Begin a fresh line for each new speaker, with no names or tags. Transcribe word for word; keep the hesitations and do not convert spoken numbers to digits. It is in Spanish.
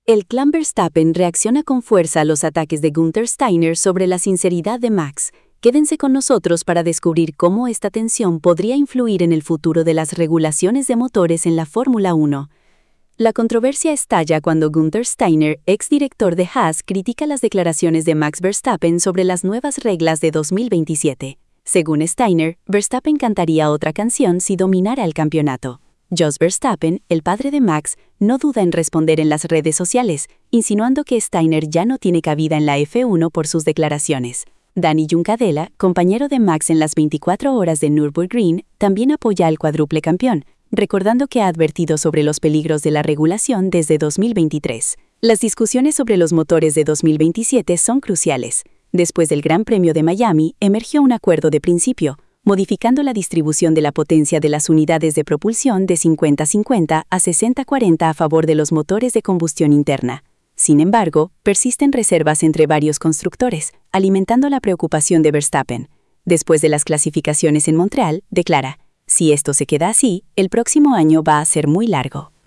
El clan Verstappen reacciona con fuerza a los ataques de Günther Steiner sobre la sinceridad de Max. Quédense con nosotros para descubrir cómo esta tensión podría influir en el futuro de las regulaciones de motores en la Fórmula uno. La controversia estalla cuando Günther Steiner, exdirector de Haas, critica las declaraciones de Max Verstappen sobre las nuevas reglas de dos mil veintisiete. Según Steiner, Verstappen cantaría otra canción si dominara el campeonato. Jos Verstappen, el padre de Max, no duda en responder en las redes sociales, insinuando que Steiner ya no tiene cabida en la F uno por sus declaraciones. Danny Juncadella, compañero de Max en las veinticuatro horas de Nürburgring, también apoya al cuádruple campeón, recordando que ha advertido sobre los peligros de la regulación desde dos mil veintitrés. Las discusiones sobre los motores de dos mil veintisiete son cruciales. Después del Gran Premio de Miami, emergió un acuerdo de principio, modificando la distribución de la potencia de las unidades de propulsión de cincuenta cincuenta a sesenta cuarenta a favor de los motores de combustión interna. Sin embargo, persisten reservas entre varios constructores, alimentando la preocupación de Verstappen. Después de las clasificaciones en Montreal, declara: "Si esto se queda así, el próximo año va a ser muy largo".